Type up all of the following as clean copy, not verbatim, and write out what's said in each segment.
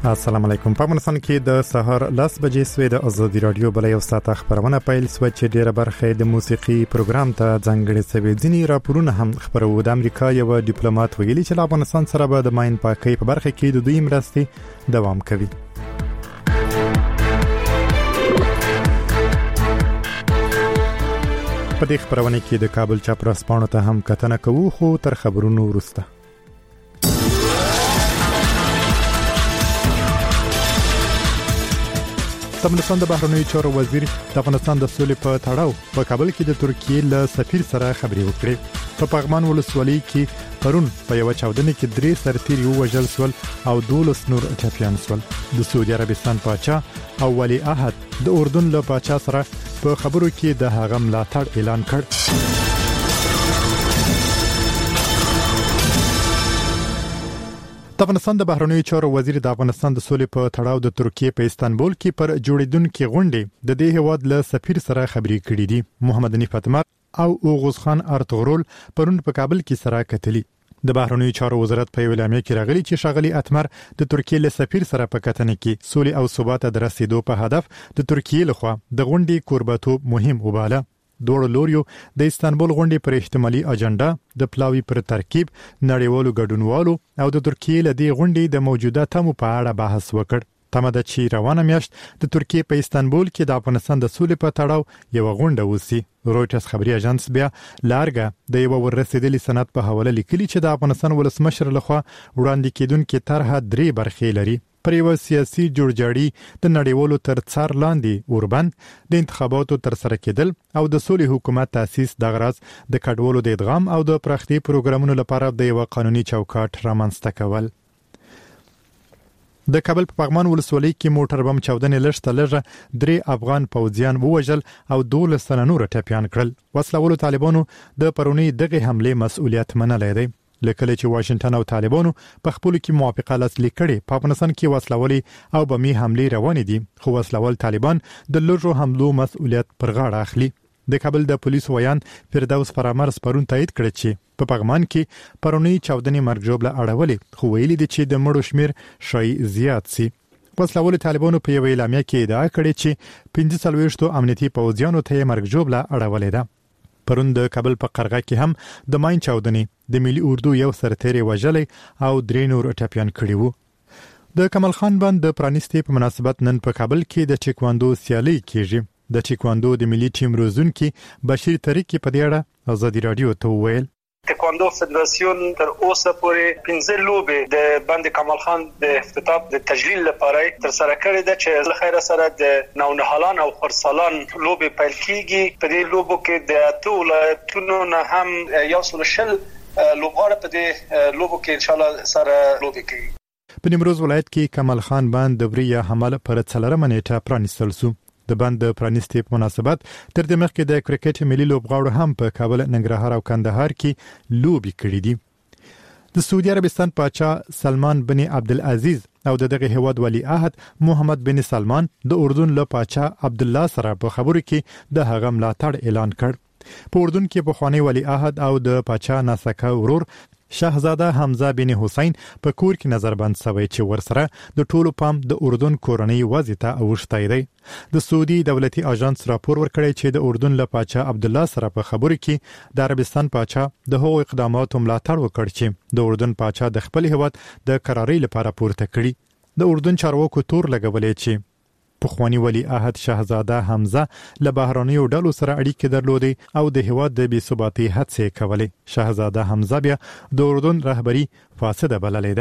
السلام علیکم. په افغانستان کې د سهار 10 بجې سوی د ازادي رادیو بلې او ساعت خبرونه پیل سو چې ډیره برخه د موسیقي پروګرام ته ځانګړي سوي ځینی راپورونه هم خبرو. د امریکا یو ډیپلوماټ ویلي چې افغانستان سره به د ماین پاکي په برخه کې د دوی مرستې دوام کوي. په دې خبرونه کې د کابل چاپراسپانو ته هم کتنه کوو، خو تر خبرونو وروسته افغانستان د بهرنیو چارو وزیر د افغانستان د سولې په تړاو په کابل کې د ترکیې له سفیر سره خبرې وکړې. په پغمان ولسوالۍ کې پرون په یو چاودنه کې 3 سرتیري وژل شول او 12 نور ټپيان شول. د سعودي عربستان پاچا او ولی عهد د اردن له پاچا سره په خبرو کې د هغه ملاتړ اعلان کړ. د افغانستان د بهرنیو چارو وزیر د افغانستان د سولې په تړاو د ترکیې په استانبول کې پر جوړیدونکو غونډې د دې هواد له سفیر سره خبرې کړې دي. محمد حنیف اتمر او اوغوز خان ارتغرل پرون په کابل کې سره کتلي. د بهرنیو چارو وزارت په اعلامیه کې راغلي چې شغلي اتمر د ترکیې له سفیر سره په کتنه کې سولې او ثبات د رسیدو په هدف د ترکیې لخوا د غونډې کوربتوب مهم وباله. دوړ لوریو د استانبول غونډې پر احتمالي اجنډا د پلاوی پر ترکیب نړیوالو ګډونوالو او د ترکیې له دې غونډې د موجوده تمو په اړه بحث وکړ. تمه ده چې روانه میاشت د ترکیې په استانبول کې د افغانستان د سولې په تړاو یو غونډه وسی. رويټرز خبري اژانس بیا لارګه د یو ورسېدلې سند په حواله لیکلي چې د افغانستان ولسمشر لخوا وړاندې کېدونکو طرحه 3 برخې لري. پر یو سیاسي جوړجاړي د نړیوالو تر څار لاندې اوربند د انتخاباتو تر سره کېدل او د سولې حکومت تاسیس د غرض د کډوالو د ادغام او د پراختي پروګرامونو لپاره د یو قانوني چوکاټ رامنځته کول. د کابل په پغمان ولسوالۍ کې موټر بم چاودنې لږه 3 افغان پوځیان ووژل او 12 نور ټپيان کړل. وسلوالو طالبانو د پرونی دغه حمله مسؤلیت منلای دی. لکه چې واشنگټن او طالبانو په خپل کې موافقه لاسلیک کړي. په افغانستان کې وسلوالي او بمي حمله روانې دي، خو وسلوال طالبان د لږو حملو مسؤلیت پر غاړه اخلي. د کابل د پولیسو ویان فردوس فرامرز پرون تایید کړ چې په پغمان کې پرونی چاودنې مرګ جوړه اړولې، خو ویلي دي چې د مړو شمیر شای زیات سي. وسلوال طالبانو په یو اعلامیه کې ادعا کړې چې 45 امنیتي پوځیانو ته مرګ جوړه اړولې ده. پرون د کابل په قرغه کې هم د ماین چاودنې د ملي اردو یو سرتیری وژلې او 3 نور ټپيان کړي وو. د کمال خان بند د پرانیستي په مناسبت نن په کابل کې د ټیکواندو سیالي کیږي. د ټیکواندو د ملي ټیم روزونکي بشیر طریق په دې اړه ازادي رادیو ته وویل: تکواندو فدراسیون تر اوسه پورې 15 لوبې د بند کمال خان د افتتاح د تجلیل لپاره تر سره کړې ده چې له خیره سره د نونهالان او خرسالان لوبې پیل کیږي. په دې لوبو کې د اتو ولایتونو نه هم یو څل لوبغاړي په دې لوبو کې ان شاء الله سره لوبې کوي. په نیمروز ولایت کې کمال خان بند د بریا حمل پر 4 منېټه پرانیستل شو. د بند پرانیستي په مناسبت تر دې مخکې د کرکټ ملي لوبغاړو هم په کابل، ننګرهار او کندهار کې لوبي کړې دي. د سعودي عربستان پاچا سلمان بن عبدالعزیز او دغه هواد ولی عهد محمد بن سلمان د اردن له پاچا عبد الله سره په خبرو کې د هغه ملاتړ اعلان کړ. په اردن کې په خواني ولی عهد او د پاچا ناسکه ورور شاهزاده حمزه بن حسین په کور کې نظربند شوی چې ورسره د ټولو پام د اردن کورنۍ وضع ته اوښتای دی. د سعودي دولتي اژانس راپور ورکړی چې د اردن له پاچا عبد الله سره په خبرو کې د عربستان پاچا د هغو اقداماتو ملاتړ وکړ چې د اردن پاچا د خپل هیواد د قرارۍ لپاره پورته کړي. د اردن چارواکو تور لګولې چې پخوانی ولی عهد شاهزاده حمزه له بهرانيو ډلو سره اړیکې درلودې او د هیواد د بې ثباتۍ هڅې کولې. شاهزاده حمزه بیا د اردن رهبری فاسده بللې ده.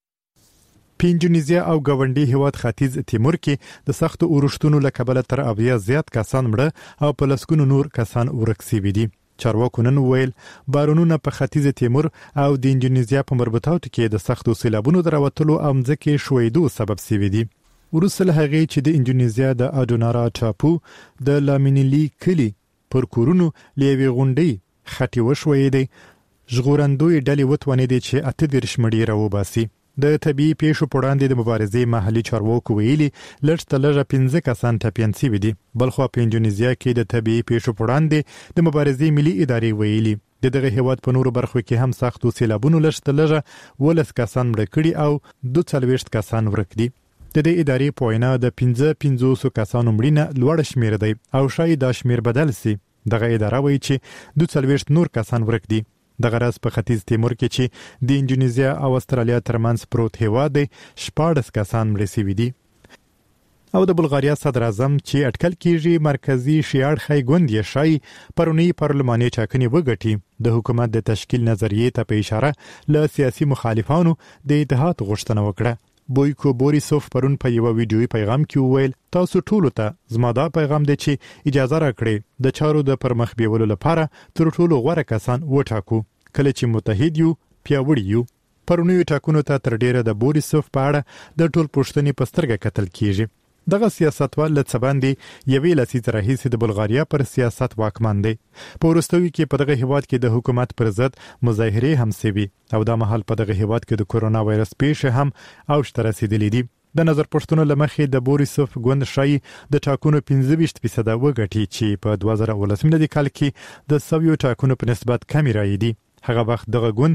په انډونیزیا او ګاونډي هیواد ختیځ تیمور کې د سختو اورښتونو له کبله تر 80 زیات کسان مړه او په لسګونو نور کسان ورک شوي دي. چارواکو نن ویل بارونونه په ختیځ تیمور او د انډونیزیا په مربوطاتو کې د سختو سیلابونو دروتلو او ځکه شویدو سبب شوي دي. ورسره هغه چې د انډونیزیا د اډونارا ټاپو د لامینیلی کلی پر کورونو لیوي غونډي خټي وشوي دي. ژغورندوی ډلې وتونې دي چې 8 مړي راوباسي. د طبيعي پیښو په وړاندې د مبارزې محلي چارواکو ویلي لږ 15 کسان ټپيان شوي دي. بلخو په انډونیزیا کې د طبيعي پیښو په وړاندې د مبارزې ملي ادارې ویلي دغه هیواد په نورو برخو کې هم سختو سیلابونو لږ 10 کسان مړ کړي او 42 کسان ورک دي. د دې ادارې په وینا د 55 کسانو مړینه لوړ شمیر دی او شاید دا شمیر بدل سي. دغه اداره وایي چې 42 نور کسان ورک دي. دغه راز په ختیځ تیمور کې چې د انډونیزیا او استرالیا ترمنځ پروت هیواد دی 14 کسان مړ شوي دي. او د بلغاریا صدر اعظم چې اټکل کیږي مرکزی شیاړخی ګوند یې شای پرونی پارلماني ټاکنې وګټي. د حکومت د تشکیل نظریې ته په اشاره له سیاسي مخالفانو د اتحاد غوښتنه وکړه. بویکو بوریسوف پرون په یو ویډیوي پیغام کې وویل تاسو ټولو ته زما دا پیغام دی چې اجازه راکړئ د چارو د پرمخ بیولو لپاره تر ټولو غوره کسان وټاکو کله چې متحد یو پیاوړي یو. پرونی ټاکنو ته تر ډیره د بوریسوف په اړه د ټول پښتني پسترګه کتل کیږي. دغه سیاستوال له څباندې یوې لسیزې راهیسې د بلغاریا پر سیاست واکمن دی. په وروستیو کې په دغه هیواد کې د حکومت پر ضد مظاهرې هم سوي او دا مهال په دغه هیواد کې د کورونا وایرس پیښې هم اوج ته رسیدلې دي. د نظر پښتنو لمخې د بوریسوف ګوند شای د ټاکنو 25% وګټي چې په 2019 میلادي کال کې د سویو ټاکنو په نسبت کمی رایې دي. هغه وخت دغه ګوند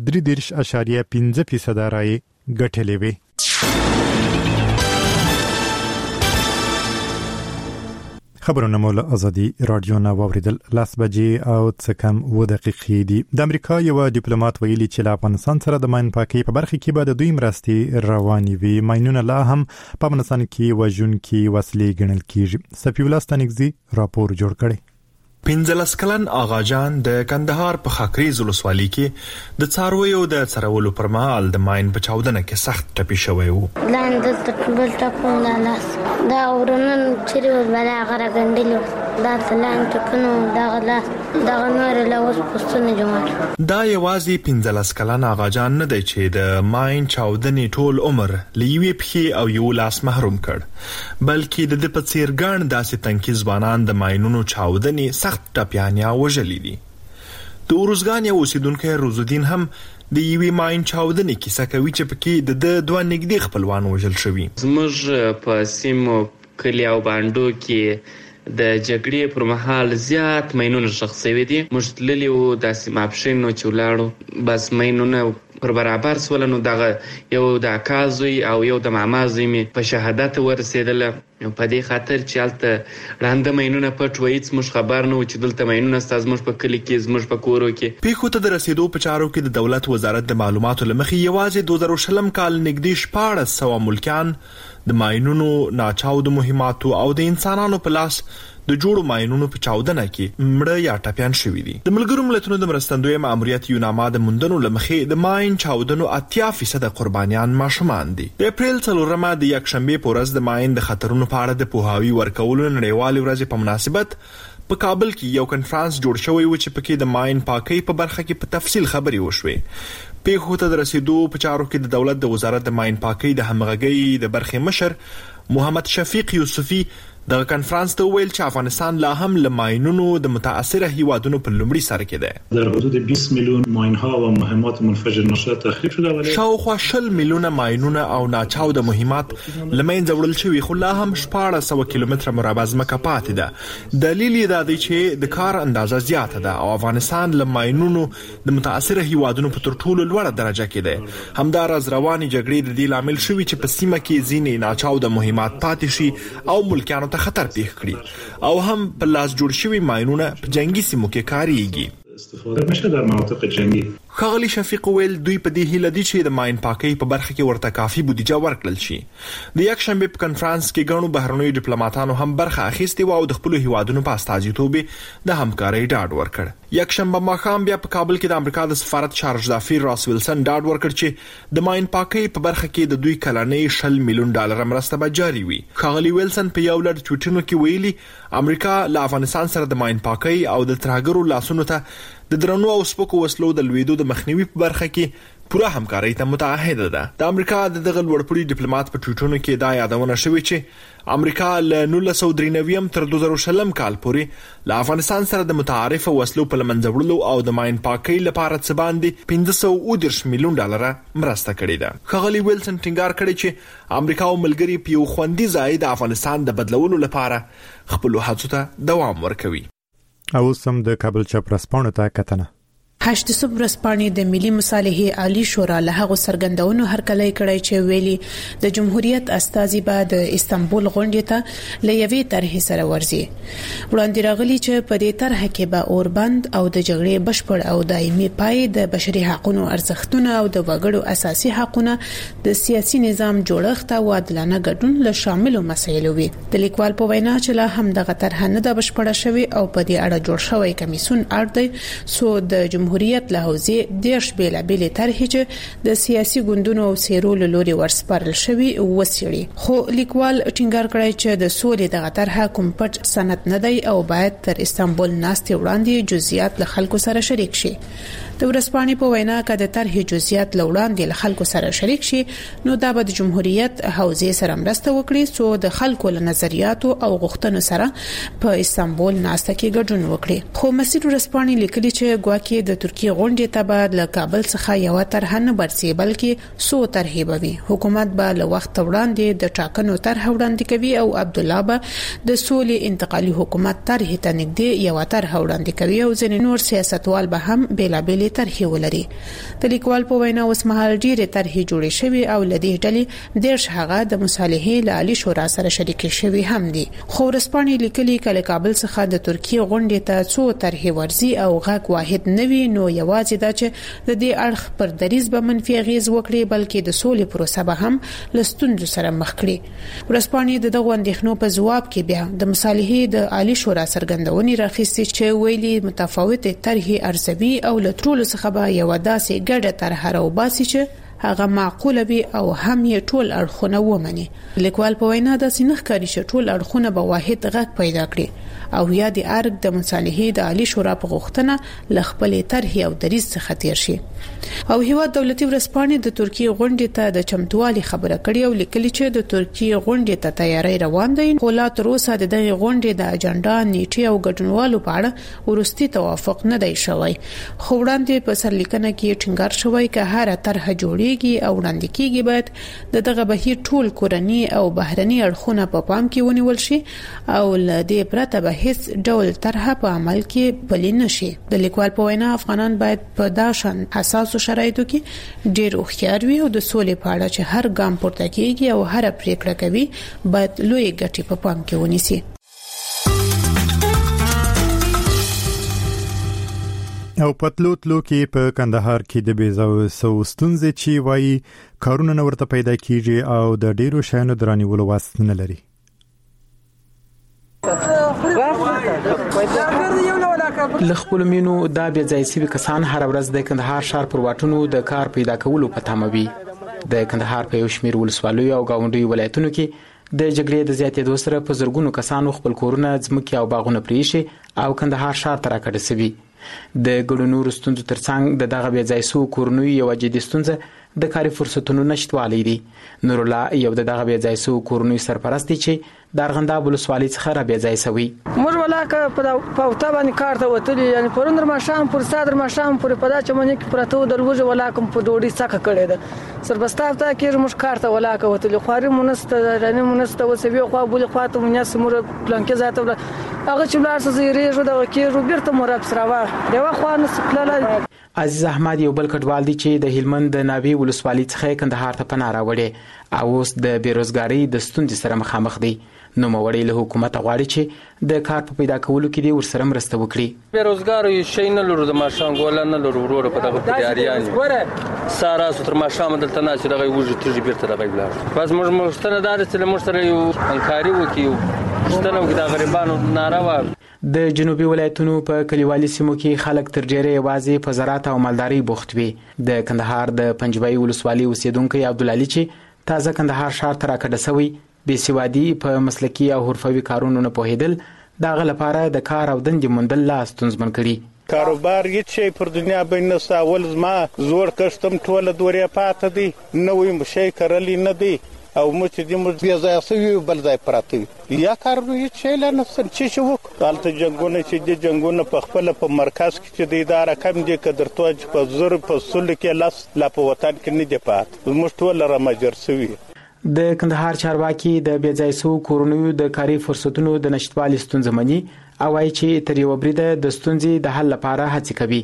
3.5% رایې ګټلې وي. خبرونه مول ازادي رادیو نه واوریدل 10 بجې او څه کم 2 دقیقې دي. د امریکا یو ډیپلوماټ ویلي چې له افغانستان سره د ماین پاکي په برخه کې به د دوی مرستې روانې وي. ماینونه لا هم په افغانستان کې وژونکي وسلې ګڼل کیږي. سفی الله ستانګزي راپور جوړ کړي. 15 کلن آغاجان د کندهار په خاکریز ولسوالۍ کې د څارویو د څرولو پر مهال د ماین په چاودنه کې سخت ټپي شوی و. لاندې د ټبل ټاپون لاس دا ورنن چې ولا غره ګندلو دا تلان ټکنو دا غلاس دا نور له وسپستونه جوړ. دا یوازې 15 کلن آغاجان نه دی چې د ماین چاودنې ټول عمر لیوي پخې او یو لاس محروم کړ، بلکې د پڅیرګان داسې تنکي ځوانان د ماینونو چاودنې سخت ټپیانیا وژلې دي. د اورزګان یو اوسیدونکو روزالدین هم د یوې ماین چاودنې کیسه کوي چې پکې د دوه نږدې خپلوان وژل شوي. زموږ په سیمو کلی او باندو کې د جګړې پر مهال زیات ماینونه ښخ شوي دي. موږ تللي وو داسې ماپښین چې ولاړو بس ماینونه پر برابر سول. نو دغه یو د اکا زوی او یو د ماما زوی مې په شهادت ورسېدله په دې خاطر چې هلته ړانده ماینونه پټ و. هېڅ موږ خبر نه و چې دلته ماینونه ستا زموږ په کلي کې زموږ په کورو کې. پیښو ته د رسېدو په چارو کې د دولت وزارت د معلوماتو له مخې یوازې 2020 کال نږدې 1400 ملکیان د ماینونو ناچاودو مهماتو او د انسانانو په لاس د جوړو ماینونو په چاودنه کې مړه یا ټپیان شوي دي. د ملګرو ملتونو د مرستندوی ماموریت یوناما د موندنو له مخې د ماین چاودنو 80% قربانیان ماشومان دي. د اپریل 4 د یکشنبه په ورځ د ماین د خطرونو په اړه د پوهاوی ورکولو نړیوالې ورځې په مناسبت په کابل کې یو کنفرانس جوړ شوی و چې پکې د ماین پاکۍ په برخه کې په تفصیل خبرې وشوې. پیښو ته د رسیدو په چارو کې د دولت د وزارت د ماین پاکۍ د همغږۍ د برخې مشر محمد شفیق یوسفی د کنفرانس ته ویل چې افغانستان لا هم له ماینونو د متاثره هیوادونو په لومړي سر کې ده. در حدود 20 میلیون ماین‌ها و مهمات منفجر نشده تخریب شده ولی شاوخوا 20 میلیونه ماینونه او ناچاوده مهمات لمنځه وړل شوي، خو لا هم 1400 کیلومتره مربع ځمکه پاتې ده. دلیل یې دا دی چې د کار اندازه زیاته ده او افغانستان له ماینونو د متاثره هیوادونو په تر ټولو لوړه درجه کې ده. همداراز رواني جګړې د دې لامل شوي چې په سیمه کې ځینې ناچاوده مهمات پاتې شي او ملکیانو ته خطر پیښ کړي او هم په لاس جوړ شوي ماینونه په جنگي سیمو کې کاریږي. استفاده نشه در مناطق جنگی. ښاغلي شفیق ویل دوی په دې هیله دي چې د ماین پاکۍ په برخه کې ورته کافي بودیجه ورکړل شي. د یکشنبه په کنفرانس کې ګڼو بهرنیو ډیپلوماټانو هم برخه اخیستې و او د خپل هیوادونو په استازیتوب د همکارۍ ډاډ ورکړ. یکشنبه ماښام بیا په کابل کې د امریکا د سفارت چارج دافیر راس ویلسن ډاډ ورکړ چې د ماین پاکۍ په برخه کې د دوی کلنۍ $100 میلیون مرسته به جاري وي. ښاغلي ویلسن په یو لړ ټویټونو کې ویلي امریکا له افغانستان سره د ماین پاکۍ او د ترهګرو لاسونو ته د درنو او سپکو وسلو د لویدو د مخنیوي په برخه کې پوره همکارۍ ته متعهده ده. د امریکا د دغه لوړپوړي ډیپلوماټ په ټویټونو کې دا یادونه شوې چې امریکا له 1993 تر 2020 کال پورې له افغانستان سره د متعارف وسلو په لمنځه وړلو او د ماین پاکۍ لپاره څه باندې $530 میلیون مرسته کړې ده. ښاغلي ویلسن ټینګار کړی چې امریکا او ملګري په یو خوندي ځای د افغانستان د بدلولو لپاره خپل هڅو ته دوام ورکوي. او سم د کابل چاپ رسپانو ته کتنه 8 ورځپاڼې د ملي مصالحې عالی شورا له هغو څرګندونو هرکلی کړی چې ویلي د جمهوریت استازي به د استانبول غونډې ته له یوې طرحې سره ورځي. وړاندې راغلي چې په دې طرحه کې به اوربند او د جګړې بشپړ او دایمي پای د بشري حقوقو ارزښتونه او د وګړو اساسي حقوقونه د سیاسي نظام جوړښت او عادلانه ګډون له شاملو مسایلو وي. د لیکوال په وینا چې لا هم دغه طرحه نه ده بشپړه شوې او په دې اړه جوړ شوی کمیسیون اړ دی سو د جمهوریت له حوزې دیش بیلابېلې طرحې چې د سیاسي ګوندونو او سیرولو لوري ورسپارل شوی وسیړي. خو لیکوال ټینګار کړی چې د سولې دغه طرحه کوم پټ سند نه دی او باید تر استانبول ناستې وړاندې جزئیات له خلکو سره شریک شي. د ورځپاڼې په وینا کې د طرحې جزئیات له وړاندې له خلکو سره شریک شي نو دا به د جمهوریت حوزې سره مرسته وکړي سو د خلکو له نظریاتو او غوښتنو سره په استانبول ناسته کې ګډون وکړي. خو مسیر ورځپاڼې لیکلي چې ګواکې د ترکیه غونډې ته به له کابل څخه یو طرحه نه برسي بلکې سو طرحې به وي. حکومت به له وخت وړاندې د ټاکنو طرحه وړاندې کوي او عبدالله به د سولې انتقالي حکومت طرحې ته نږدې یو طرحه وړاندې کوي او ځینې نور سیاستوال به هم بیلابېلې طرحې ولري. د لیکوال په وینا اوس مهال ډېرې طرحې جوړې شوې او لدې ډلې ډېر هغه د مصالحې له عالی شورا سره شریک شوي هم دي. خو ورځپاڼې لیکلي کله کابل څخه د ترکیه غونډې ته څو طرحې ورځي او غږ واحد نه وي نو یوازې دا چې د دې اړخ پر دریز به منفي اغیز وکړي بلکې د سولې پروسه به هم له ستونزو سره مخ کړي. ورځپاڼې د دغو اندېښنو په ځواب کې بیا د مصالحې د عالی شورا څرګندونې راخیستې چې ویلي متفاوتې طرحې ارزوي او له ټولو څخه به یو داسې ګډه طرحه راوباسي چې هغه معقوله وي او هم یې ټول اړخونه ومني. لیکوال په وینا داسې نه ښکاري چې ټول اړخونه به واحد غږ پیدا کړي او یا د ارګ د مصالحې د عالی شورا په غوښتنه له خپلې طرحې او دریز څخه تیر شي. او هیواد دولتي ورځپاڼې د ترکیه غونډې ته د چمتووالي خبره کړې او لیکلي چې د ترکیه غونډې ته تیاری روان دی خو لا تر اوسه د دغه غونډې د اجنډا نیټه او ګډونوالو په اړه ورستي توافق نه دی شوی. خو وړاندې په سرلیکنه کې ټینګار شوی چې هر طرحه جوړیږي او وړاندې کیږي باید دغه بهیر ټول کورنی او بهرني اړخونه په پام کې ونیول شي او له دې پرته به هیڅ ډول طرحه په عمل کې پلي نشي. د لیکوال په وینا افغانان باید په داشن حساسو شرایطو کې ډېر هوښیار وي او د سولې په اړه چې هر ګام پورته کیږي او هر پریکړه کوي باید لوی ګټې په پام کې ونیسي. او پتلو تلو کې په کندهار کې د بیزاو ستونزې چې وایي کارونه نه ورته پیدا کیږي او د ډیرو شیانو درانیولو واسط نه لري. لخپل مینو دا بیا ځای سوي کسان هر ورځ د کندهار ښار پر واټونو د کار پیدا کولو په تمه وي. د کندهار په یو شمېر ولسوالیو او ګاونډیو ولایتونو کې د جګړې د زیاتېدو سره په زرګونو کسانو خپل کورونه ځمکې او باغونه پرېښي او کندهار ښار ته راکډه سوي. د ګډو نورو ستونزو ترڅنګ د دغه بیا ځای سوو کورنیو یوه جدي ستونزه د کاري فرصتونو نشتوالی دی. نور الله یو دغه بیا ځای سوو کورنیو سرپرست دی چې د ارغنداب ولسوالۍ څخه را بیا ځای سوي. موږ ولاکه په اوته باندې کار ته وتلي یعنی پرون در ماښام پر صادر ماښام پر په دا چمنې کې پرته د لوږې ولاکم په ډوډۍ څخه کړې ده سربستاف ته کې موږ کار ته ولاکه وتلي خواري مونسته رانه مونسته وسوي خو بوله خواته مونږ سمور پلانکې ذاته هغه چې بلار څه زیریږي دا کې روبرت مراد سراوا دیوا خو نه سکلاله. عزیز احمد یو بل کډوال دی چې د هلمند د ناوی ولسوالۍ څخه کندهار ته پناه راوړي او اوس د بیروزګاری د ستونزې سره مخامخ دی. نو موړی له حکومت غواړي چې د کار په پیدا کولو کې دی ورسره مرسته وکړي. بیروزګار یو شي نه لرو د ماشان ګول نه لرو ورور په دغه تیاریان سارا ستر ماشام دلته نه چې دغه وجه تجربه بیرته دغه بلار بس موږ مستند دار چې موږ سره یو انکاری وکیو ستنو کې د غریبانو ناروا. د جنوبي ولایتونو په کلیوالي سیمو کې خلک تر ډیره یوازې په زراعت او مالداري بوخت وي. د کندهار د پنجوي ولسوالۍ اوسیدونکو عبدالعلي چې تازه کندهار ښار ته راکډه سوی بې سوادي په مسلکي او حرفوي کارونو نه پوهېدل دغه لپاره د کار او دندې موندل لا ستونزمن کړي. کاروبار هیڅ شی پر دنیا باندې نشته. اول زما زوړ کښتم ټوله دورې پاته دي نوې شی کرلی نه دی او موږ چې موږ بیا ځای سوي بل ځای پراته وي یا کار هیڅ شی لا نشته چې وکړو. هلته جنګونه چې دي جنګونه په خپله په مرکز کې چې دی دا رقم دی که درته چې په زر په سلو کې لس لا په وطن کې نه دی پاته موږ ټوله رامجر سوي. د کندهار چارواکي د بیا ځای سوو کورنیو د کاري فرصتونو د نشتوالي ستونزه مني او وايي چې تر یو بریده د ستونزې د حل لپاره هڅې کوي.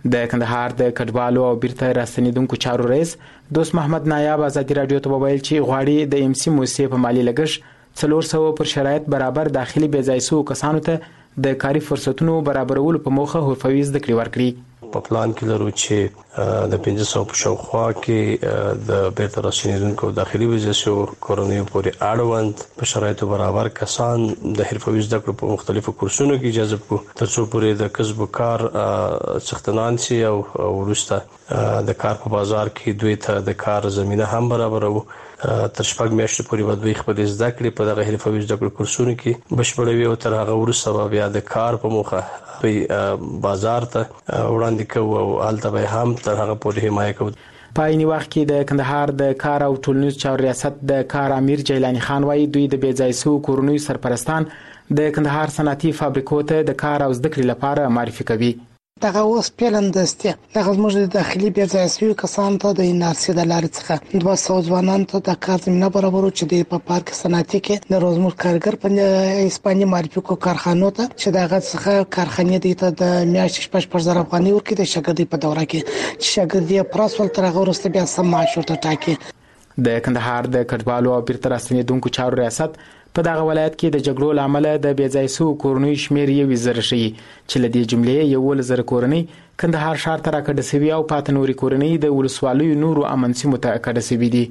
د کندهار د کډوالو او بیرته راستنیدونکو چارو رئیس دوست محمد نایاب ازادي رادیو ته وویل چې غواړي د MC موسسې په مالی لګښت 400 پر شرایط برابر داخلي بېځایسو کسانو ته د کاري فرصتونو برابرولو په موخه حرفوي زده کړې ورکړي. په پلان کې لرو چې د 500 په شاوخوا کې د بیرته راستنیدونکو داخلي ویزو کورنیو پورې اړوند په شرایطو برابر کسان د حرفوي زده کړو په مختلفو کورسونو کې جذب کو ترڅو پورې د کسب و کار څښتنان سي او وروسته د کار په بازار کې دوی ته د کار زمينه هم برابرو. تر شپږ میاشتې پورې به دوی خپل زده کړې په دغه حرفوي زده کړو کورسونو کې بشپړوي او تر هغه وروسته بیا د کار په موخه دوی بازار ته وړاندې کوي او هلته به هم تر هغه پورې حمایت کوي. په عیني وخت کې د کندهار د کار او ټولنیز چارو ریاست د کار امیر جیلانی خان وايي دوی د بېځایسو کورنیو سرپرستان د کندهار صنعتي فابریکو ته د کار او زده کړې لپاره معرفي کوي. دغه اوس پیلندسته دغه زموږ د داخلي بېځایسو کسانو ته د NRC د لارې څخه 200 ځوانان ته د کار زمينه برابرو چې د په پارک صنعتي کې د روزمر کارګر په اسپاني معرفي کو کارخانو ته چې دغه څخه کارخانې د ته د میاشتې 50,000 افغانۍ ورکړي د شاګردي په دوره کې چې شاګردي پراسول تر هغه وروسته بیا سم معاش ورته ټاکي. د کندهار د کډوالو او بیرته راستنیدونکو چارو ریاست په دغه ولایت کې د جګړو لامل د بېځایسو کورنیو شمیر 1,000 شي چې لدې جملې 1,000 کورنۍ کندهار شهر ته راکډه سوي او پاتې نوري کورنۍ د ولسوالیو نورو امن سیمو ته راکډه سوي دي.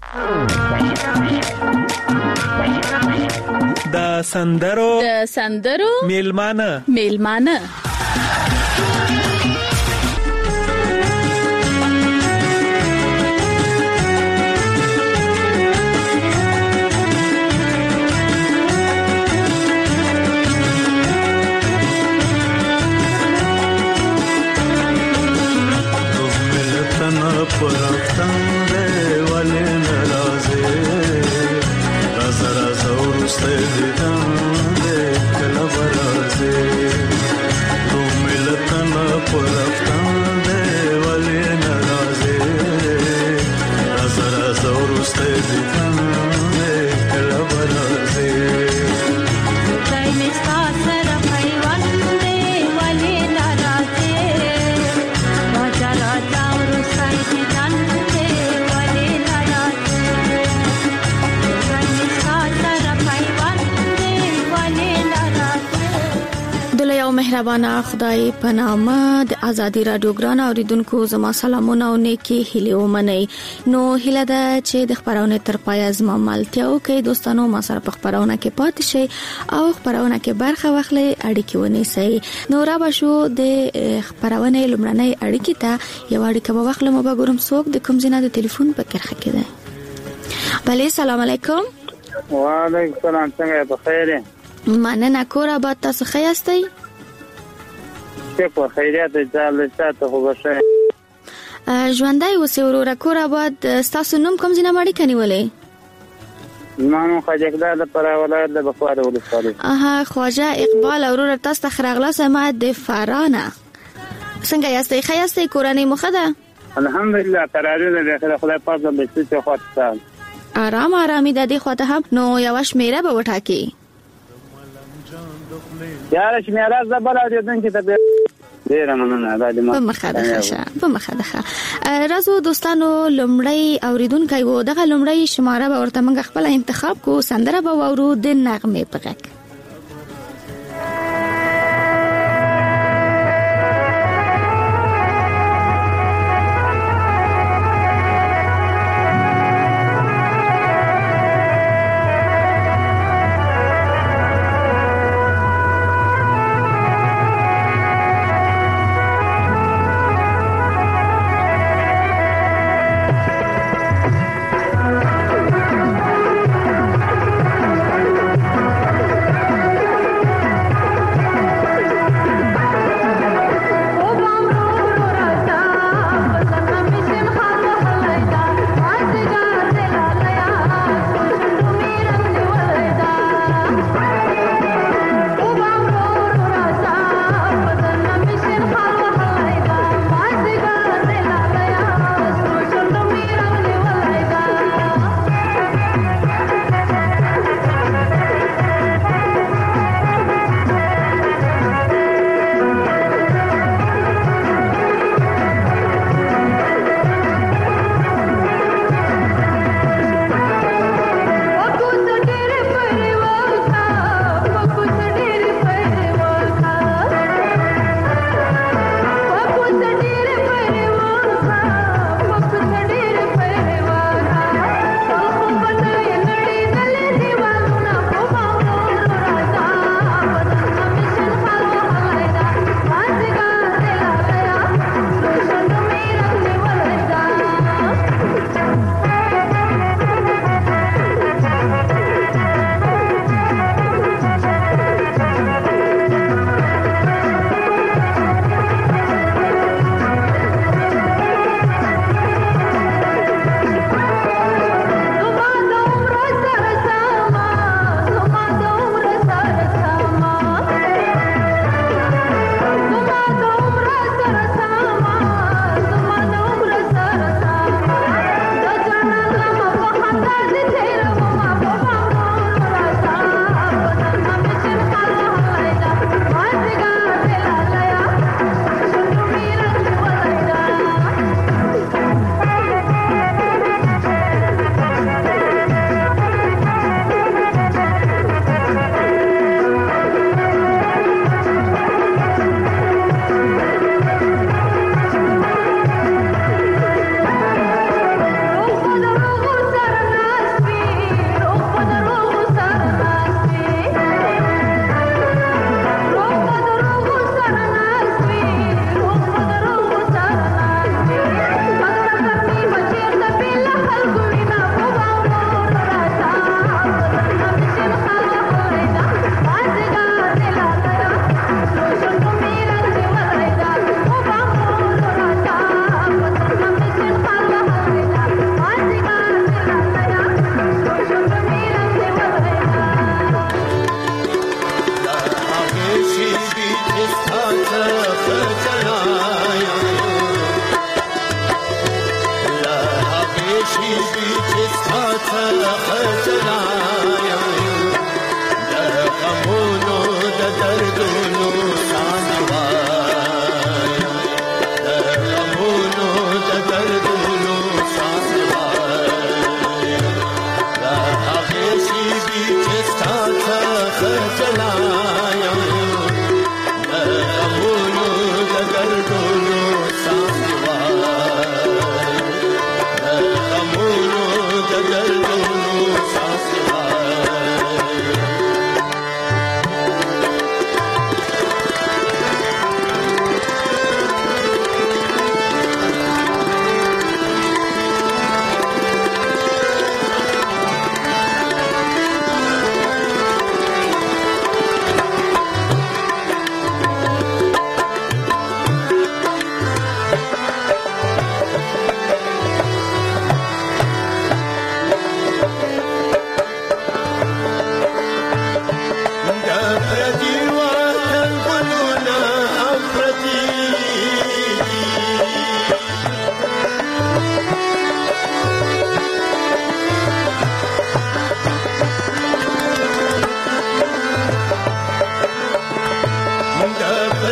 د سندرو میلمانه مهربانه خدای په نامه د ازادي رادیو ګران اوریدونکو زما سلامونه او نیکی هیله ومنئ. نو هیله ده چې د خبرونه تر پای زما ملتیاو کې دوستانو ما سره په خبرونه کې پاتې شي او خبرونه کې برخه واخلي اړیکې ونیسي. نو را بشو د خبرونه لمړنۍ اړیکې ته یو اړیکه به واخلم او به ګورم څوک د کوم ځای د ټلیفون په کرخه کې ده. بله سلام علیکم. وعلیکم السلام. څنګه په خیر یې؟ مننه. کور آباد تاسو ښه یاستئ؟ په خیریت جاله تاسو خو بشه ژوندۍ اوسئ وروره. کور آباد تاسو نوم کوم ځای باندې کنيولې؟ نو خواجه اقبال پر ولایت د بخواد ولسوالۍ. خواجه اقبال وروره تاسو ته خراغله سم د فارانه څنګه یاستئ؟ ښه یاستئ؟ کورنۍ مخه ده؟ الحمدلله تراویح د خیر خدای پاک د بچو خواته آرامي د دې خواته هم نو یو شمیره به وټاکي یاره شمیره زبر اوریدونکو ته ډیر مننه. په مخه ده. راځو دوستانو لمړی اوریدونکو وو دغه لمړی شماره به ورته موږ خپل انتخاب کو سندره به وورو د نغمه په غږ.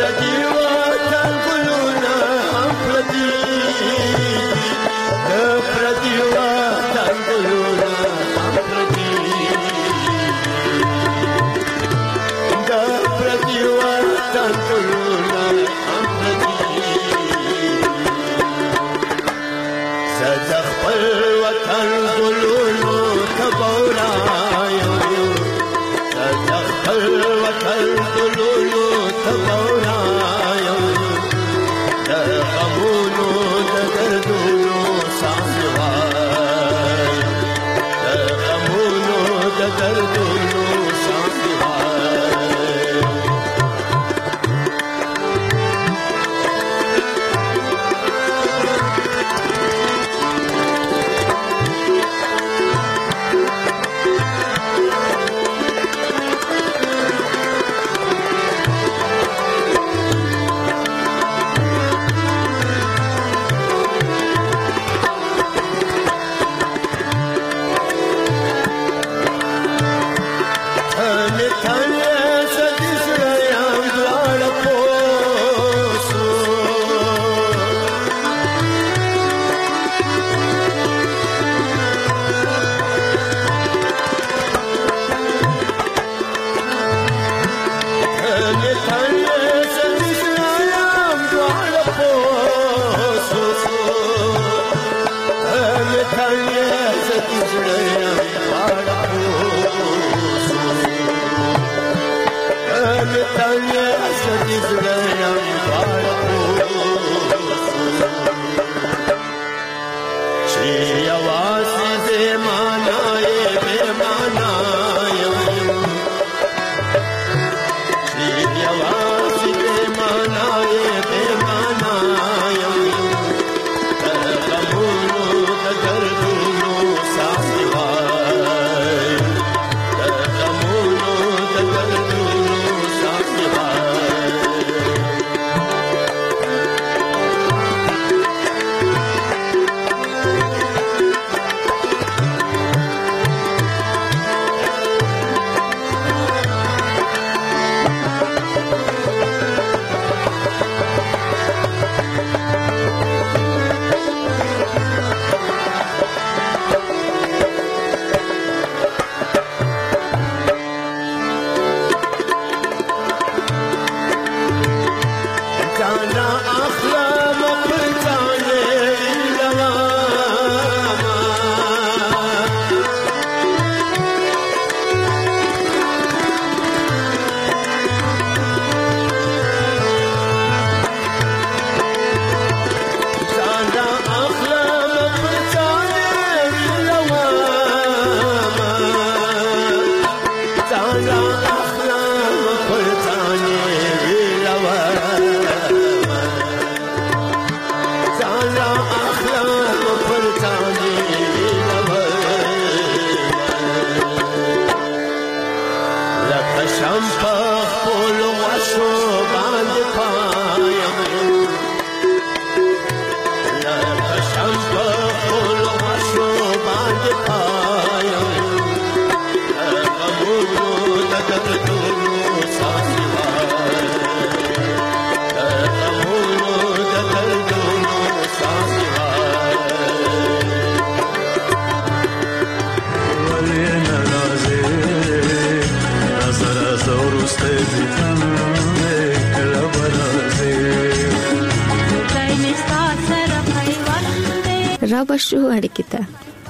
را بشو اړیکې ته.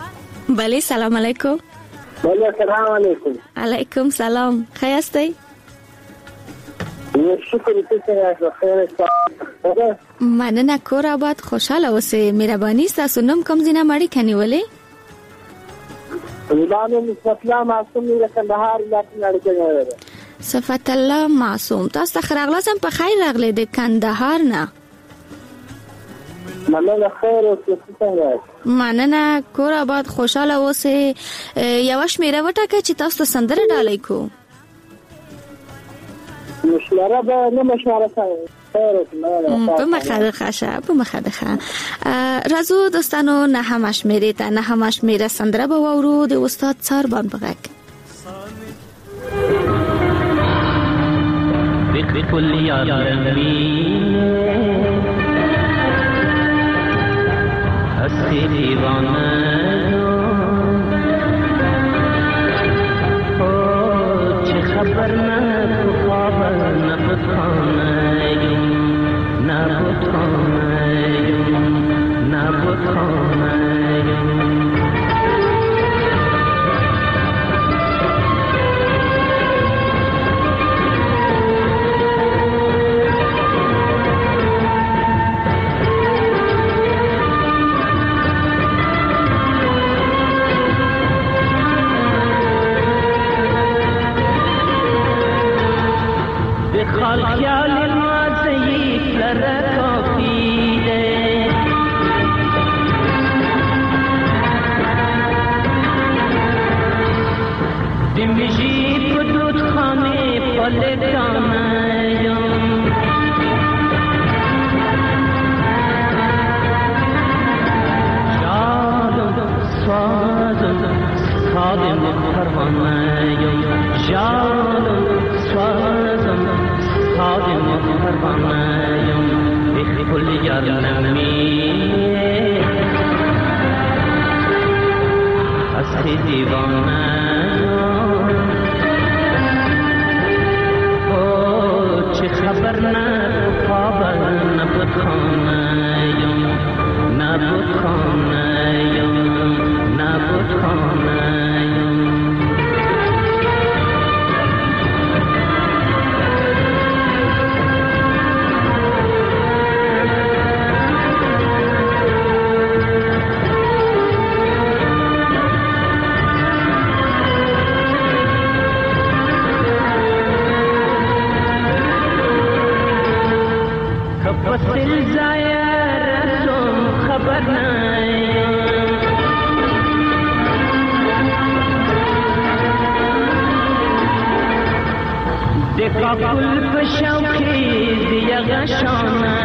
بله سلام علیکم. بله سلام علیکم. علیکم سلام. خیاستی؟ شکر تاسو خیر. مننه. کور آباد خوشاله اوسئ. مهرباني تاسو نوم کوم ځای نه مړی کنيولې؟ صفت الله معصوم د کندهار ولایت نه اړیکې. صفت الله معصوم، تاسو خیرغلازم په خیر راغلی د کندهار نه. مننه خیر او څنګه؟ مننه. کور آباد خوشاله اوسئ. یو شمیره وټاکه چې تاسو ته سندره ډالۍ کو. مشوره به نه مشوره په مخه خاشه په مخه. رازو دوستانو نه همش میره تا نه همش میره سندره به وورو د استاد ساربان بغک. بكل العالمين هستی دیوانه چه خبر نه تو خواب نه بخانه نه بخانه خیال الماضی لرکافیده دمیجی پدود خانه پلکانیم جالم سوازم سادم پروانیم جالم سوازم خادم پروانیم بكل العالمين هستی دیوانه چه خبر نه خواب نه بخانیم نه بخانیم نه بخانیم وصل زايرتم خبرنا دقا كل بشوقي دي غشانا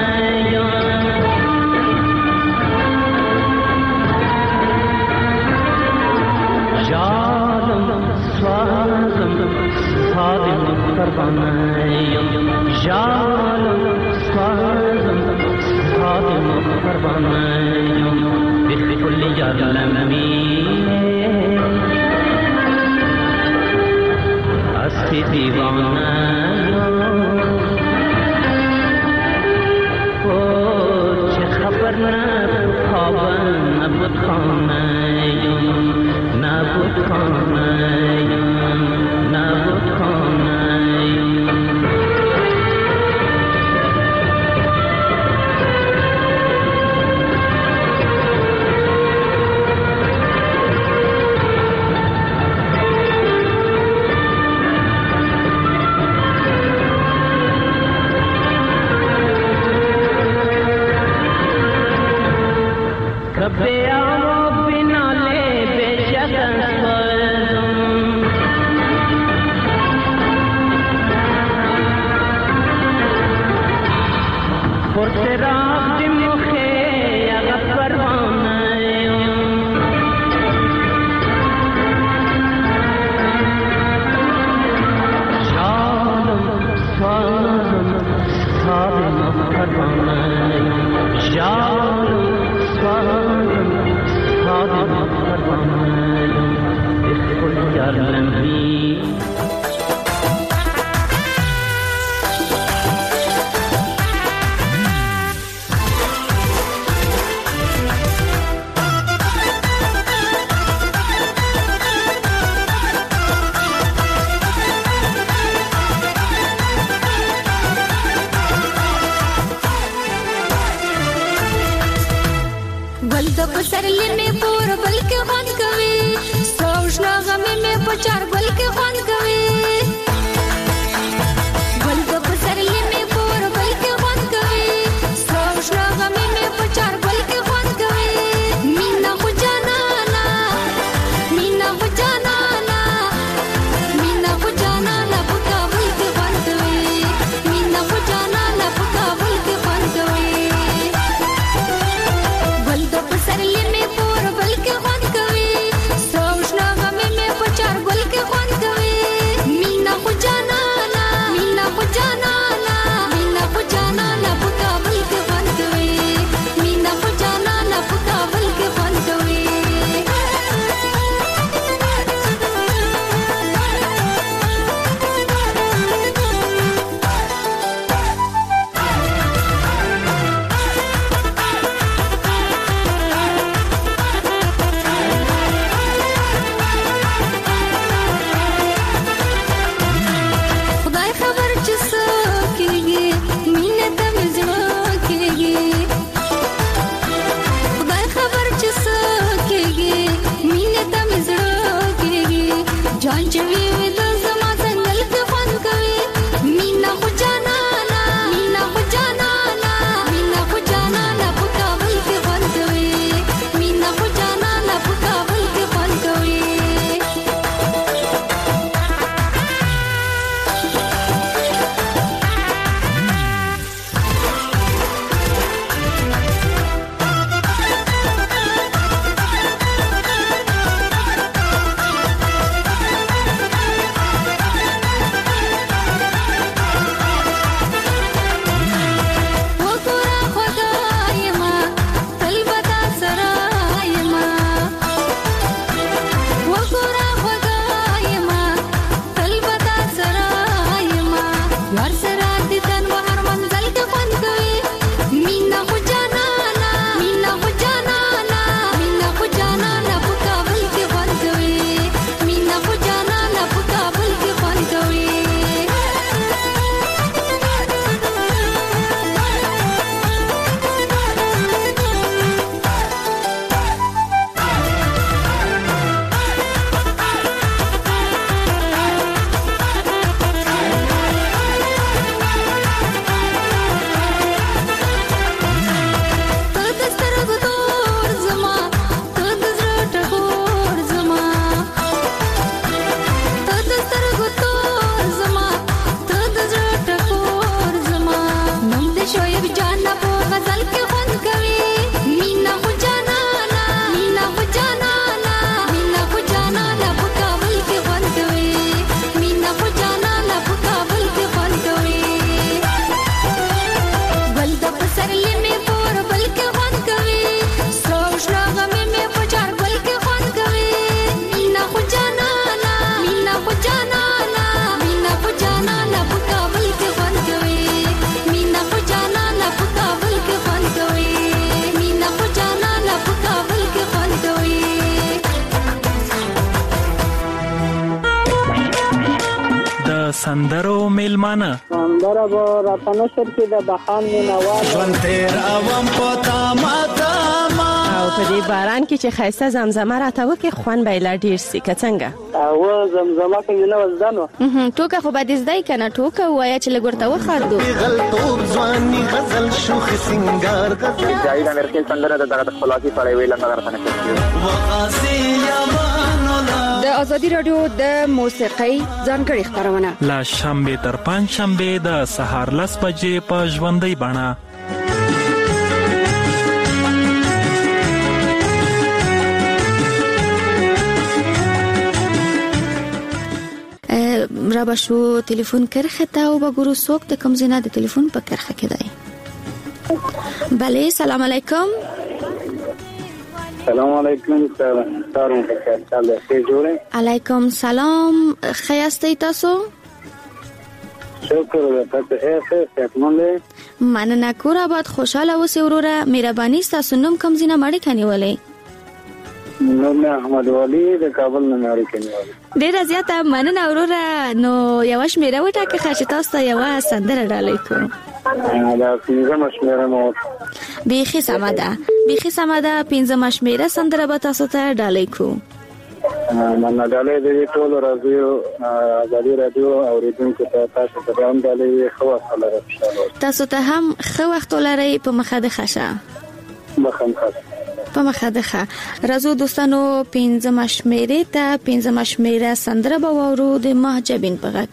جالم صادم صادم قربانا جالم صادم صادم قربانا بكل العالمين هستی دیوانه چه خبر نبود خواب نبود خانه نبود خانه نبود خانه बल के سندرو میلمانه سندره به راته نشر کې د بخان مینوال ژوند تیر اوم په تاما تاما او په دې باران کې چې ښایسته زمزمه راته وکړي خوند به یې لا ډېر سي که څنګه او زمزمه کوي نه وزده نو ټوکه خو به دې زده یې که نه ټوکه ووایه چې لږ ورته وخاردو غلطوب ځواني غزل شوخ سنگار غزل جاوید امیرخیل سندره د دغه خپلواکي په اړه ویل نه راته نشر د ازادي رادیو د موسیقۍ ځانګړي خبرونه لا شنبه تر پنځ شنبه د سهار 10 بجې په ژوندۍ بڼه. را بشو تلیفون کرخه تا او بگورو سوک د کم زینه د تلیفون په کرخه کې دی. بله سلام علیکم. سلام علیکم تاسو څنګه جوړه؟ علیکم سلام خیاسته تاسو؟ شکر تاسو ښه مننه کور آباد خوشاله اوسئ وروره. مهرباني تاسو نوم کم زینه مړی کني ولې؟ نوم احمد ولی د کابل نه مړی کني ولې. ډیره زیاته مننه وروره. نو یو شمیره وټاکه چې تاسو ته یو سندره ډالۍ کوم. دا پنځم شمیره مو بیخي سماده پنځم شمیره سندره به تاسو ته ډالۍ کوم. مننه ډالۍ دې ټول راځي ازادي رادیو اوریدونکو ته تاسو ته هم ډالۍ خو خبره تاسو ته هم خو وخت لري په مخه د خشه په مخه د خه راځو دوستانو پنځم شمیره ته پنځم شمیره سندره به وورو د مهجبین په غږ.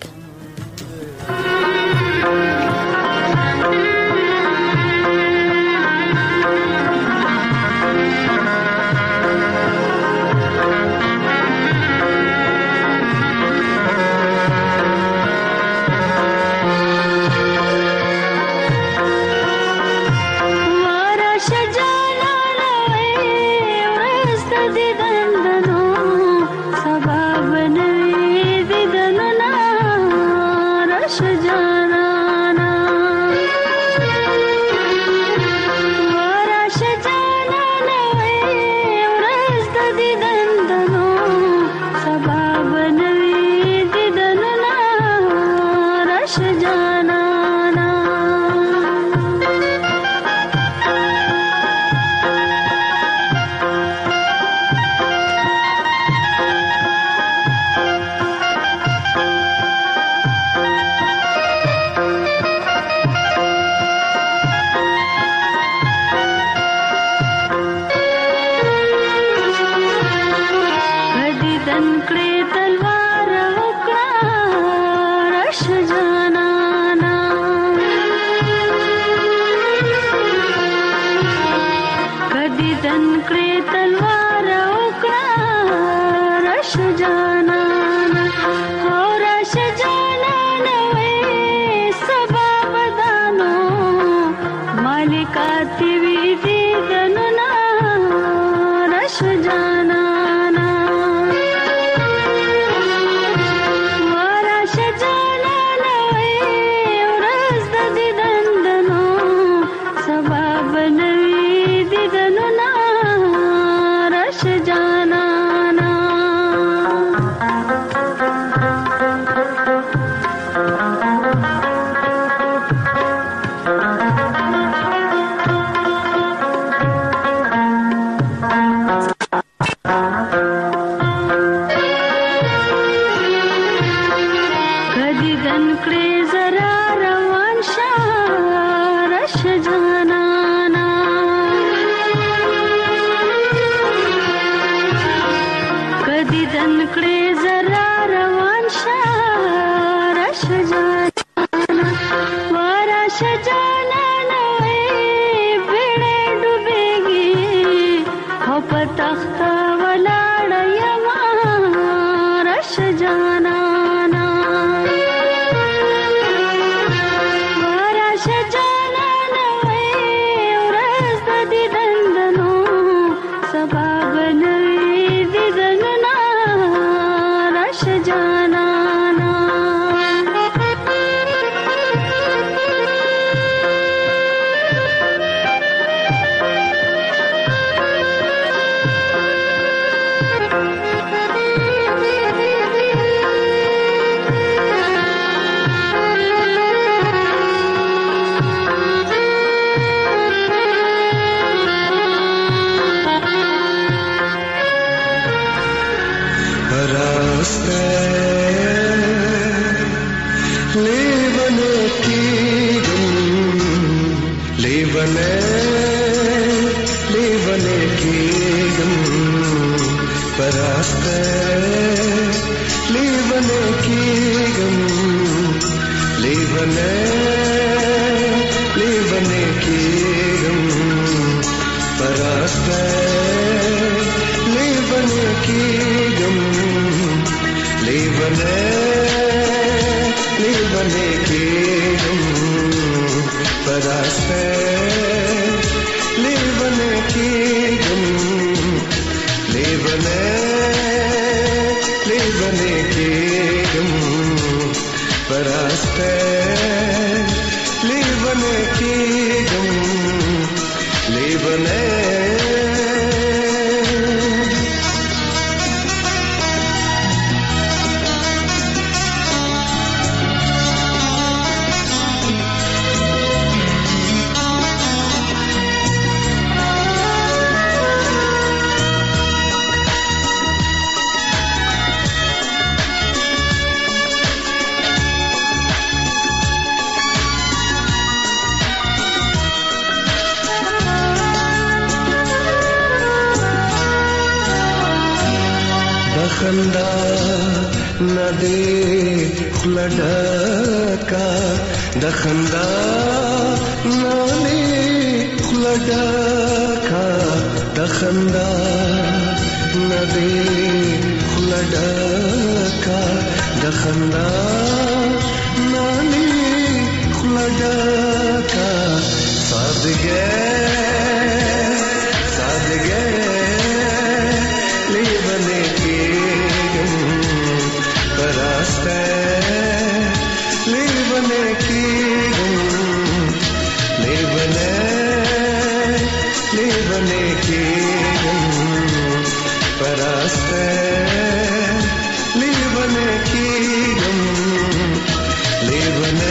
परस्ते लेवने की गम लेवने की गम परस्ते लेवने की गम लेवने खंदा नदे खुलडका दखंदा नदे खुलडका दखंदा नदे खुलडका दखंदा नदे खुलडका सादगे लेवने की परस्ते लेवने की लेवने की परस्ते लेवने की लेवने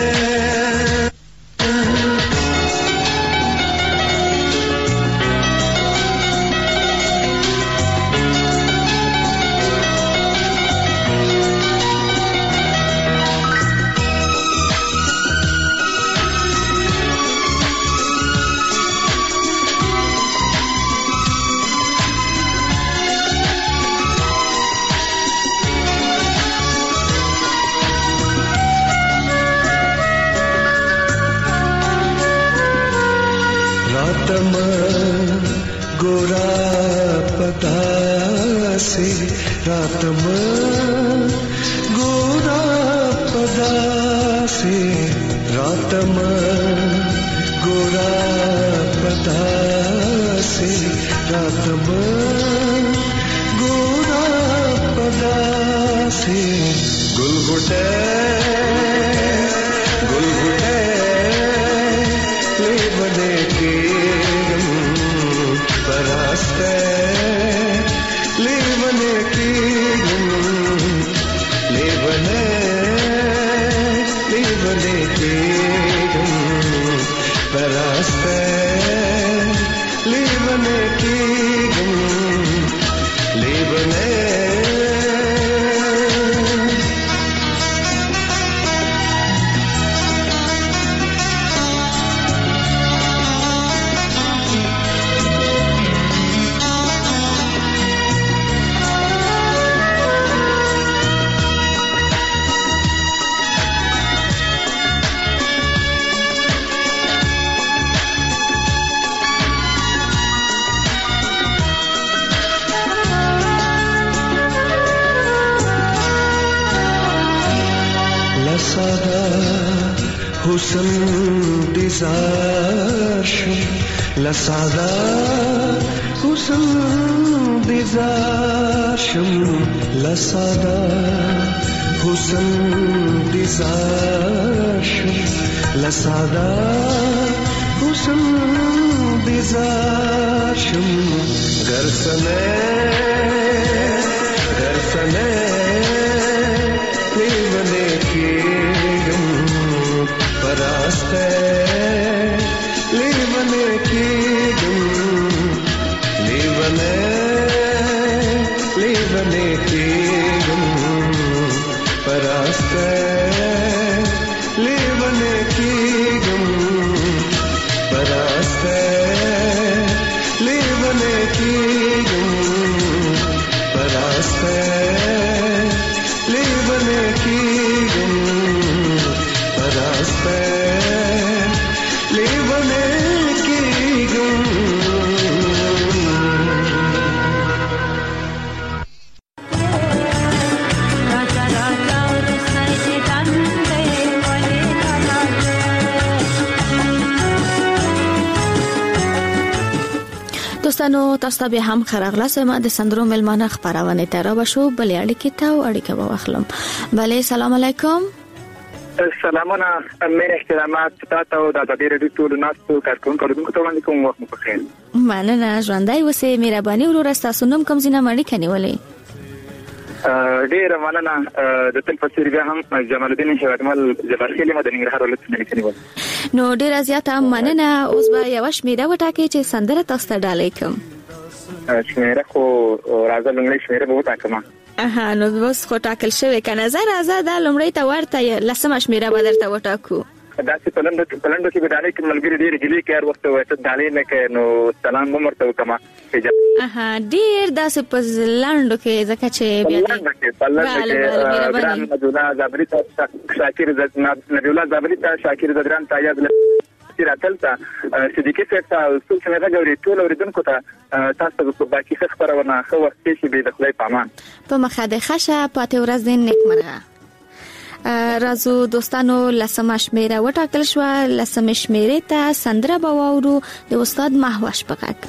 गोरा पदासे रातम गोरा पदासे रातम गोरा पदासे रातम गोरा पदासे गुलगुटे लेवने की परस्ते लेवने की लेवने की परस्ते लेवने की लेवने हुस्न दिजाशम लसादा हुस्न दिजाशम लसादा हुस्न दिजाशम लसादा हुस्न दिजाशम गरसने लेवने की परस्ते लेवने की लेवने की परस्ते लेवने की परस्ते लेवने की परस्ते लेवने की परस्ते دوستانو تاسو به هم خراغله سم د سندرو ملمانه خبرونه تر بشو بلې اړیکې ته او اړیکه واخلم. بله سلام علیکم. سلامونه مې احترامات تاسو او د آزادي رادیو ټول ناسو کارکونکو ته وړاندې کوم. وخت مو بخیر. مننه ژوندۍ اوسې مهرباني ورور تاسو نوم کوم ځینه مړی کنيولې. ډیر مننه د تل په سری هم جمال الدین هیوادمل جبارخیل مدني نګرهار ولایت نه کنيول. نو ډیر زیاته مننه. اوس به یو شمیره وټاکې چې سندره تاسو ته ډالې کوم. شمیره خو راځه لمړی شمیره به وټاکم. نو بس خو ټاکل شوی کنه زه راځه د لمړی ته ورته لسمه شمیره به درته وټاکو. دا چې پلندو کې بدانې کې ملګری ډیر ګلی کار وخت وایته دالې نه کې نو سلام مو مرته وکما. ډیر داسې په لاندو کې ځکه چې بیا ګران مدونه زابری ته شاکر نبی الله زابری ته شاکر زدران ته یاد راتل ته صدیقي څخه اصول څنګه غوړي ټول اوریدونکو ته تاسو په باقي خبرونه خو وخت چې به د خدای پامان په مخه د خشه پاتې ورځ دې نیکمرغه. رازو دوستانو لسمه شمیره وټاکل شو. لسمه شمیره ته سندره به واورو د استاد مهوش پکک.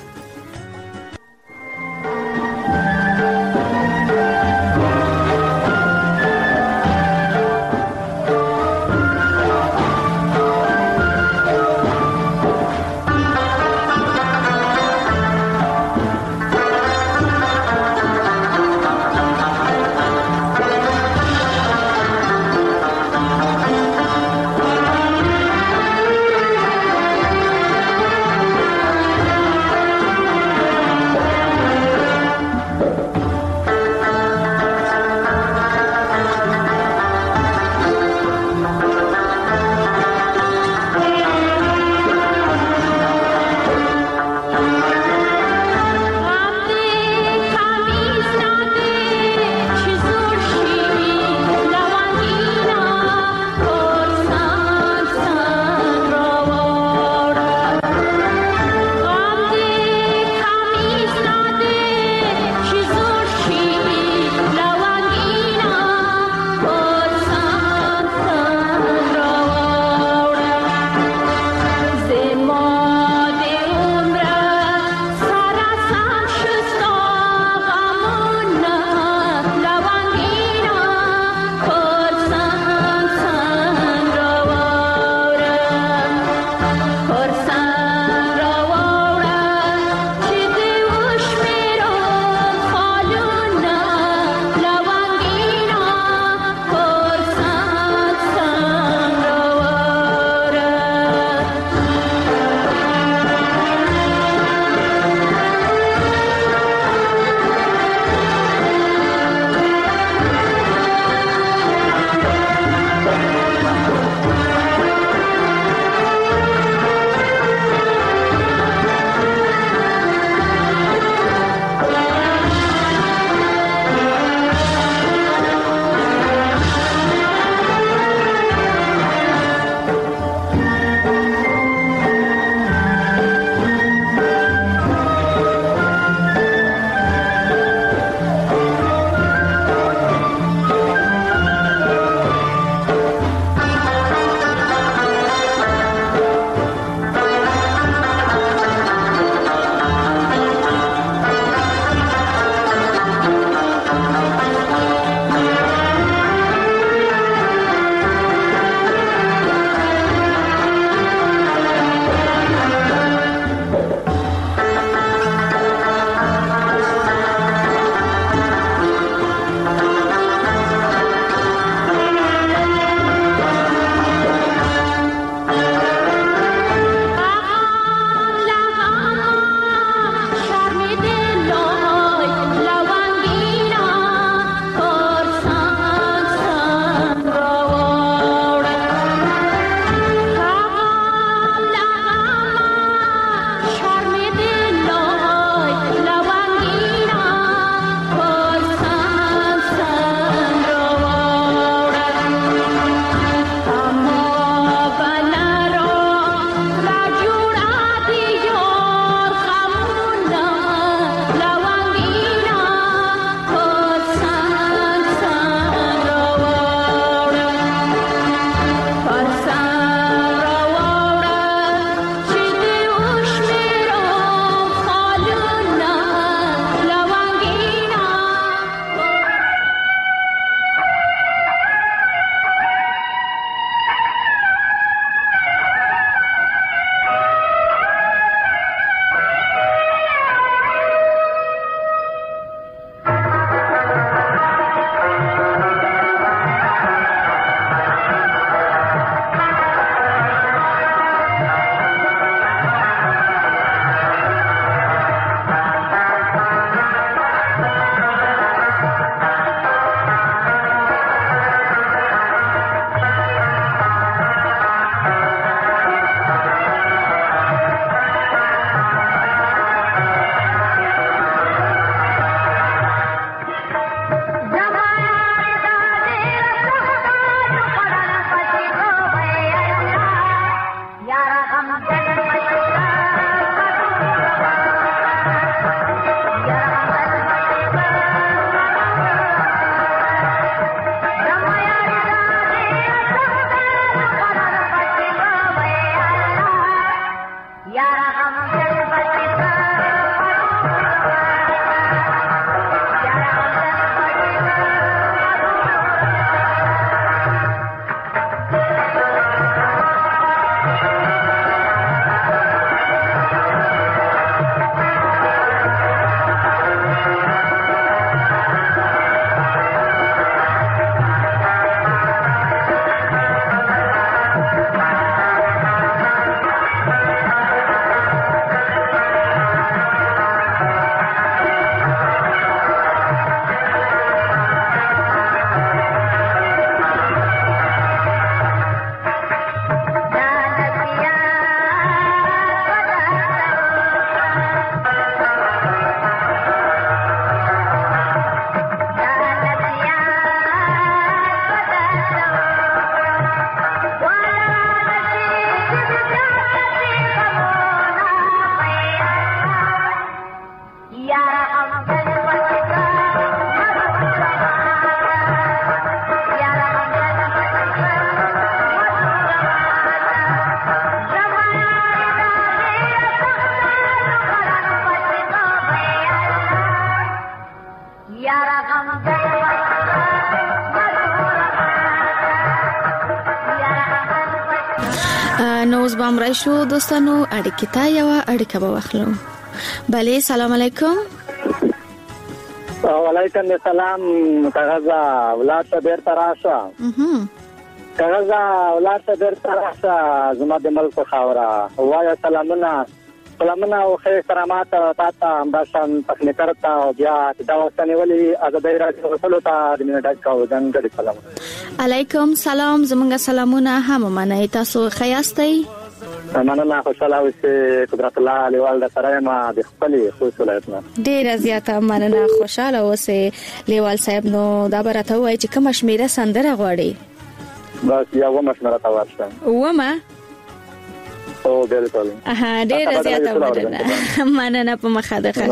نو اوس به امر شو دوستانو اړیکې ته یو اړیکه به واخلو. بله سلام علیکم. وعلیکم السلام. کاغذ اولاد ته بیرته راشه. کاغذ اولاد ته بیرته راشه. زما د ملک خاوره وایا سلامونه او خیر کرامات تاسو همداشان تخنیکر ته او بیا دا وسنی ولی ازادۍ راځي رسول ته د مینټاج کاو ځنګړي سلام. علیکم سلام. زمونږ سلامونه هم منئ. تاسو خیاستئ؟ مننه. خوشاله اوسئ. قدرت الله لیوال د سره ما د خپل خوښ ولایتنا ډیره زیاته مننه. خوشاله اوسئ لیوال صاحب. نو دا برته وای چې کوم شمیره سندره غواړي؟ بس یا ومه شمیره تا ورشه. ومه او بالکل. ډیره زیاته مننه. په مخادخه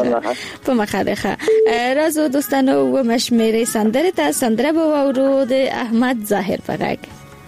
راځو دوستانو ومه شمیره سندره ته سندره به وورو د احمد ظاهر په غږ.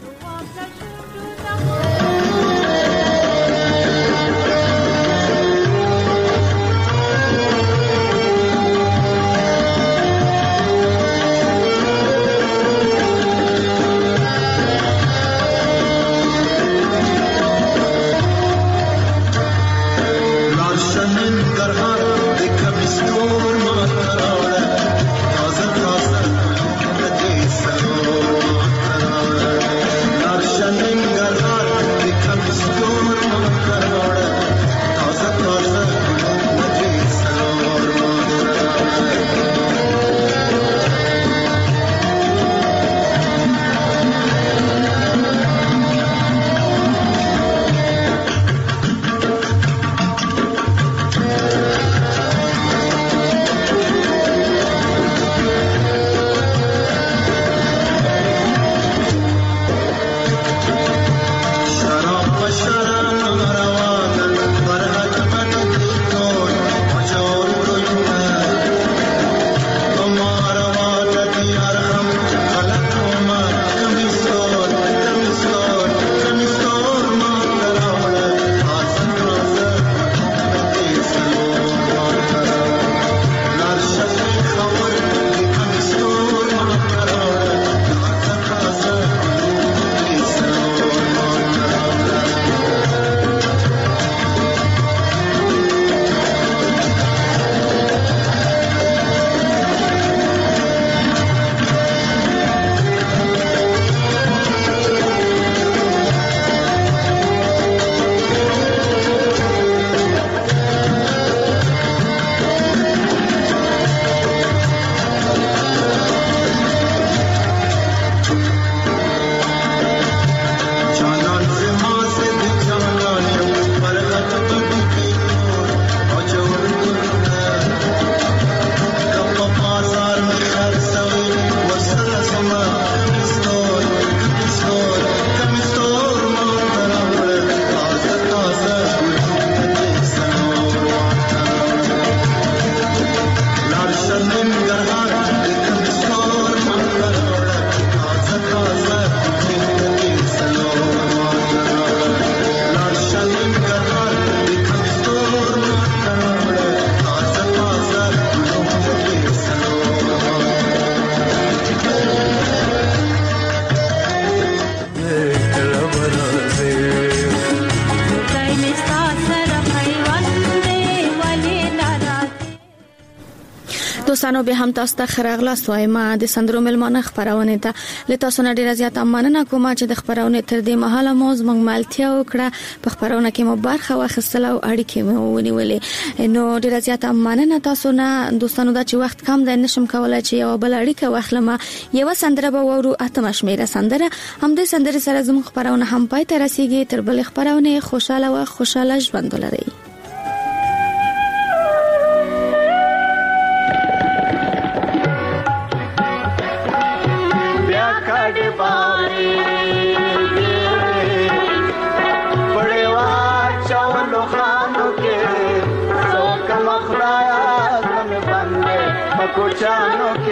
دوستانو به هم تاسو ته خراغلاس وایم د سندرو ملمانه خبرونه ته لته سونه ډیره زیاته مننه کوم چې د خبرونه تر دې مهاله موږ مالتیا وکړه په خبرونه کې مو برخه واخیستله او اړیکې مو ونیولې. نو ډیره زیاته مننه تاسو نه دوستانو دا چې وخت کم دی نشم کولای چې یو بل اړیکه واخلم. یو سندره به وورو اتم شمیره سندره هم د سندره سره زموږ خبرونه هم پای ته رسیدي. تر بل خبرونه خوشاله ژوند ولرئ. कुछ